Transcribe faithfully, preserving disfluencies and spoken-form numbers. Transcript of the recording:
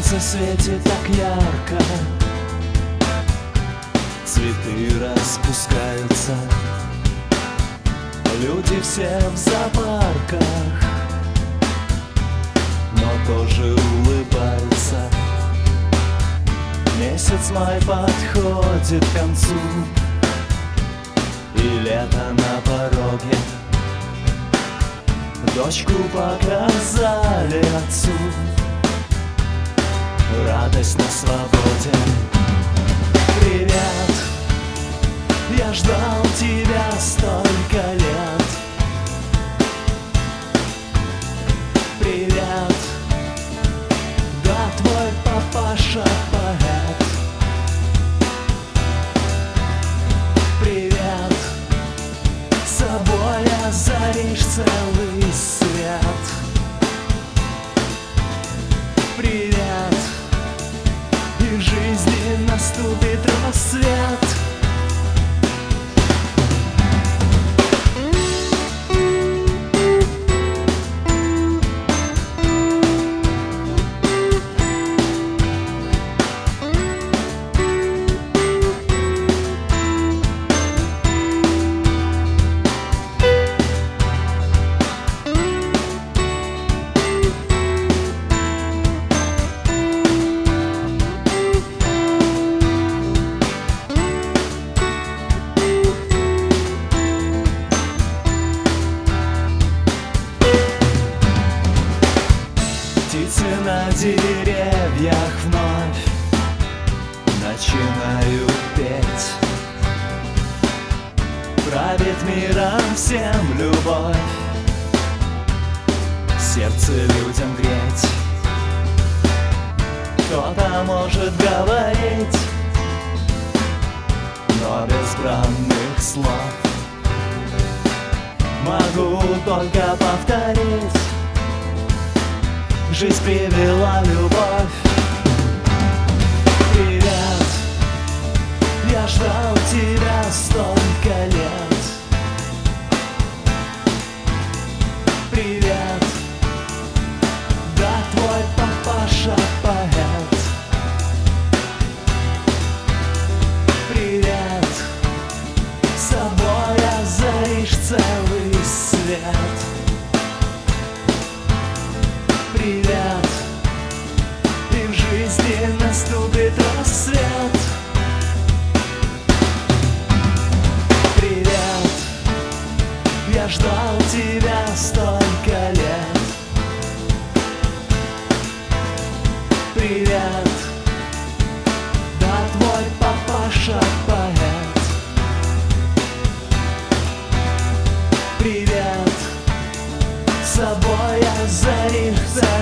Солнце светит так ярко, цветы распускаются, люди все в зоопарках, но тоже улыбаются. Месяц май подходит к концу, и лето на пороге. Дочку показали отцу, радость на свободе. Привет, я ждал тебя столько лет. Привет, да, твой папаша поэт. Привет, с собой озаришь целый свет. Привет, и в жизни наступит рассвет. Птицы на деревьях вновь начинают петь. Правит миром всем любовь, сердце людям греть. Кто-то может говорить, но без бранных слов. Могу только повторить: жизнь привела любовь. Привет, я ждал тебя столько лет. Привет, да, твой папаша поэт. Привет, с собой озаришь целый свет. Привет, и в жизни наступит рассвет. Привет, я ждал тебя столько лет. Привет, да, твой папаша поэт. Привет, с собой озаришь целый свет.